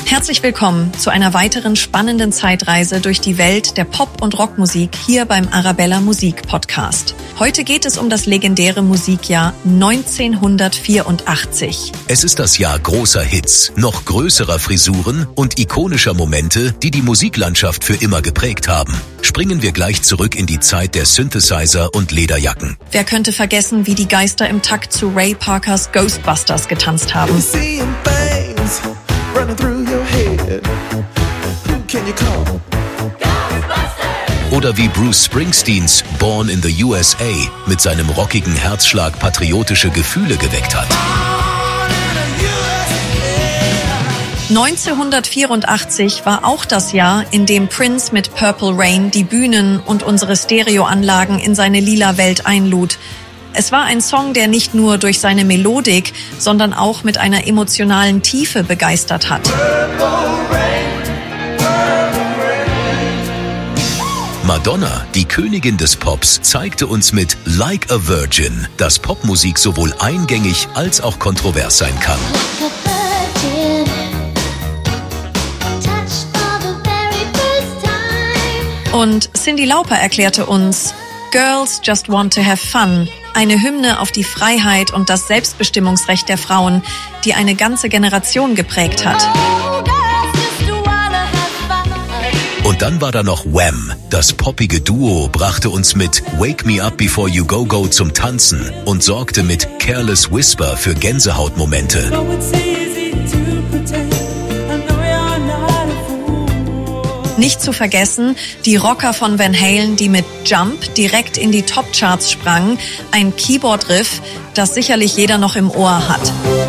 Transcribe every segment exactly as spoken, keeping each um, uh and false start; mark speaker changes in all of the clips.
Speaker 1: Herzlich willkommen zu einer weiteren spannenden Zeitreise durch die Welt der Pop- und Rockmusik hier beim Arabella Musik Podcast. Heute geht es um das legendäre Musikjahr neunzehnhundertvierundachtzig.
Speaker 2: Es ist das Jahr großer Hits, noch größerer Frisuren und ikonischer Momente, die die Musiklandschaft für immer geprägt haben. Springen wir gleich zurück in die Zeit der Synthesizer und Lederjacken.
Speaker 1: Wer könnte vergessen, wie die Geister im Takt zu Ray Parkers Ghostbusters getanzt haben?
Speaker 2: Oder wie Bruce Springsteens Born in the U S A mit seinem rockigen Herzschlag patriotische Gefühle geweckt hat.
Speaker 1: neunzehnhundertvierundachtzig war auch das Jahr, in dem Prince mit Purple Rain die Bühnen und unsere Stereoanlagen in seine lila Welt einlud. Es war ein Song, der nicht nur durch seine Melodik, sondern auch mit einer emotionalen Tiefe begeistert hat.
Speaker 2: Madonna, die Königin des Pops, zeigte uns mit Like a Virgin, dass Popmusik sowohl eingängig als auch kontrovers sein kann.
Speaker 1: Und Cyndi Lauper erklärte uns, Girls just want to have fun. Eine Hymne auf die Freiheit und das Selbstbestimmungsrecht der Frauen, die eine ganze Generation geprägt hat.
Speaker 2: Und dann war da noch Wham! Das poppige Duo brachte uns mit Wake Me Up Before You Go Go zum Tanzen und sorgte mit Careless Whisper für Gänsehautmomente.
Speaker 1: Nicht zu vergessen, die Rocker von Van Halen, die mit Jump direkt in die Top-Charts sprangen, ein Keyboard-Riff, das sicherlich jeder noch im Ohr hat.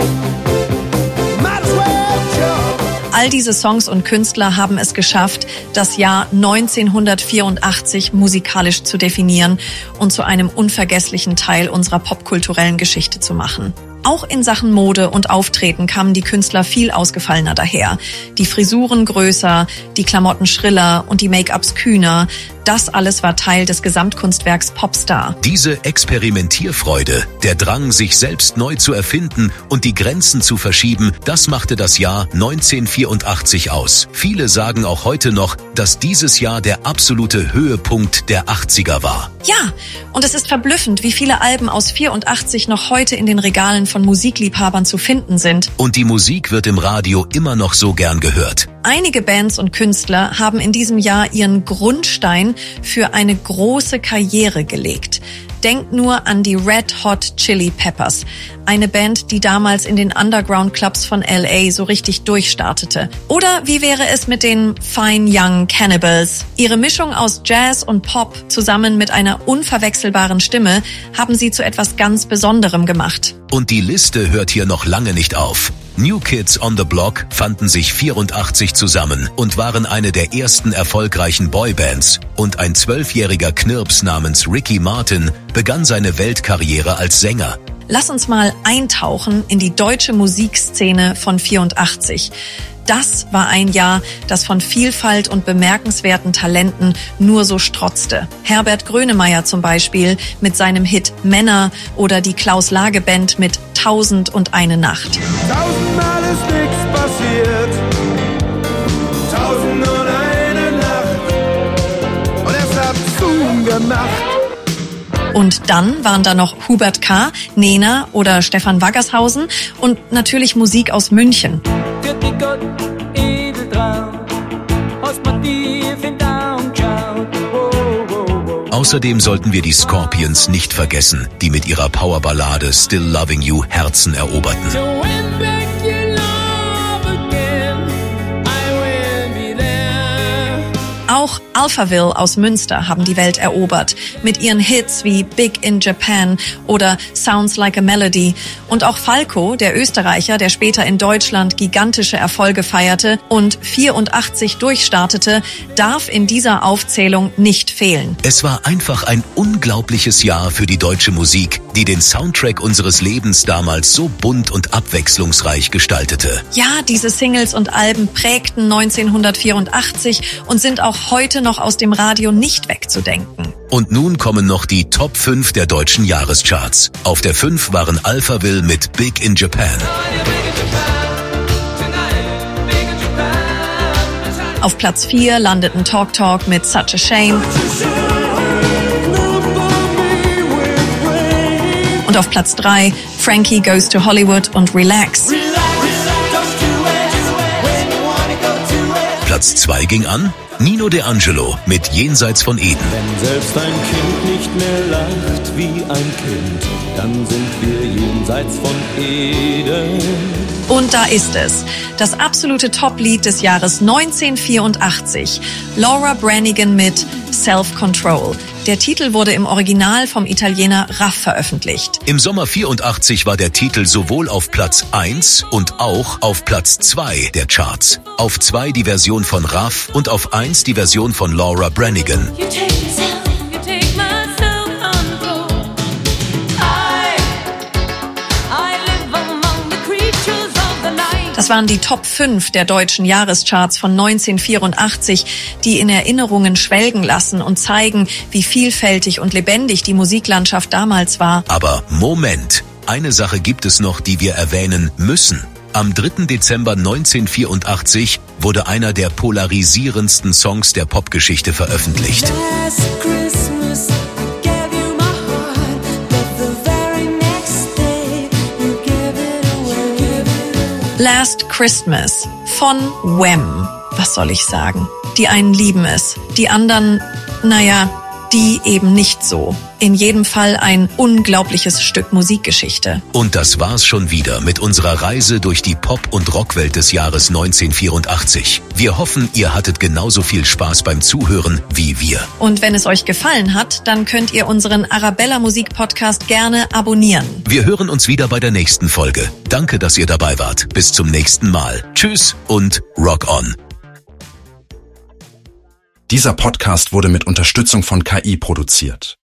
Speaker 1: All diese Songs und Künstler haben es geschafft, das Jahr neunzehnhundertvierundachtzig musikalisch zu definieren und zu einem unvergesslichen Teil unserer popkulturellen Geschichte zu machen. Auch in Sachen Mode und Auftreten kamen die Künstler viel ausgefallener daher. Die Frisuren größer, die Klamotten schriller und die Make-ups kühner. Das alles war Teil des Gesamtkunstwerks Popstar.
Speaker 2: Diese Experimentierfreude, der Drang, sich selbst neu zu erfinden und die Grenzen zu verschieben, das machte das Jahr neunzehnhundertvierundachtzig aus. Viele sagen auch heute noch, dass dieses Jahr der absolute Höhepunkt der achtziger war.
Speaker 1: Ja, und es ist verblüffend, wie viele Alben aus vierundachtzig noch heute in den Regalen von Musikliebhabern zu finden sind.
Speaker 2: Und die Musik wird im Radio immer noch so gern gehört.
Speaker 1: Einige Bands und Künstler haben in diesem Jahr ihren Grundstein für eine große Karriere gelegt. Denkt nur an die Red Hot Chili Peppers, eine Band, die damals in den Underground-Clubs von L A so richtig durchstartete. Oder wie wäre es mit den Fine Young Cannibals? Ihre Mischung aus Jazz und Pop zusammen mit einer unverwechselbaren Stimme haben sie zu etwas ganz Besonderem gemacht.
Speaker 2: Und die Liste hört hier noch lange nicht auf. New Kids on the Block fanden sich vierundachtzig zusammen und waren eine der ersten erfolgreichen Boybands. Und ein zwölfjähriger Knirps namens Ricky Martin begann seine Weltkarriere als Sänger.
Speaker 1: Lass uns mal eintauchen in die deutsche Musikszene von vierundachtzig. Das war ein Jahr, das von Vielfalt und bemerkenswerten Talenten nur so strotzte. Herbert Grönemeyer zum Beispiel mit seinem Hit Männer oder die Klaus-Lage-Band mit Tausend und eine Nacht.
Speaker 3: Tausendmal ist nichts passiert, tausend und eine Nacht, und es hat Zoom gemacht.
Speaker 1: Und dann waren da noch Hubert K., Nena oder Stefan Waggershausen und natürlich Musik aus München.
Speaker 2: Außerdem sollten wir die Scorpions nicht vergessen, die mit ihrer Powerballade Still Loving You Herzen eroberten.
Speaker 1: Auch Alphaville aus Münster haben die Welt erobert, mit ihren Hits wie Big in Japan oder Sounds Like a Melody. Und auch Falco, der Österreicher, der später in Deutschland gigantische Erfolge feierte und vierundachtzig durchstartete, darf in dieser Aufzählung nicht fehlen.
Speaker 2: Es war einfach ein unglaubliches Jahr für die deutsche Musik, die den Soundtrack unseres Lebens damals so bunt und abwechslungsreich gestaltete.
Speaker 1: Ja, diese Singles und Alben prägten neunzehnhundertvierundachtzig und sind auch heute noch aus dem Radio nicht wegzudenken.
Speaker 2: Und nun kommen noch die Top fünf der deutschen Jahrescharts. Auf der fünf waren Alphaville mit Big in Japan.
Speaker 1: Auf Platz vier landeten Talk Talk mit Such a Shame. Und auf Platz drei Frankie Goes to Hollywood und Relax.
Speaker 2: Platz zwei ging an Nino De Angelo mit Jenseits von Eden.
Speaker 4: Wenn selbst ein Kind nicht mehr lacht wie ein Kind, dann sind wir jenseits von Eden.
Speaker 1: Und da ist es, das absolute Top-Lied des Jahres neunzehnhundertvierundachtzig. Laura Branigan mit Self-Control. Der Titel wurde im Original vom Italiener Raff veröffentlicht.
Speaker 2: Im Sommer vierundachtzig war der Titel sowohl auf Platz eins und auch auf Platz zwei der Charts. Auf zwei die Version von Raff und auf eins die Version von Laura Branigan.
Speaker 1: Das waren die Top fünf der deutschen Jahrescharts von neunzehnhundertvierundachtzig, die in Erinnerungen schwelgen lassen und zeigen, wie vielfältig und lebendig die Musiklandschaft damals war.
Speaker 2: Aber Moment, eine Sache gibt es noch, die wir erwähnen müssen. Am dritten Dezember neunzehnhundertvierundachtzig wurde einer der polarisierendsten Songs der Popgeschichte veröffentlicht.
Speaker 1: Last Christmas von Wham. Was soll ich sagen? Die einen lieben es, die anderen, naja, die eben nicht so. In jedem Fall ein unglaubliches Stück Musikgeschichte.
Speaker 2: Und das war's schon wieder mit unserer Reise durch die Pop- und Rockwelt des Jahres neunzehnhundertvierundachtzig. Wir hoffen, ihr hattet genauso viel Spaß beim Zuhören wie wir.
Speaker 1: Und wenn es euch gefallen hat, dann könnt ihr unseren Arabella Musik Podcast gerne abonnieren.
Speaker 2: Wir hören uns wieder bei der nächsten Folge. Danke, dass ihr dabei wart. Bis zum nächsten Mal. Tschüss und Rock on.
Speaker 5: Dieser Podcast wurde mit Unterstützung von K I produziert.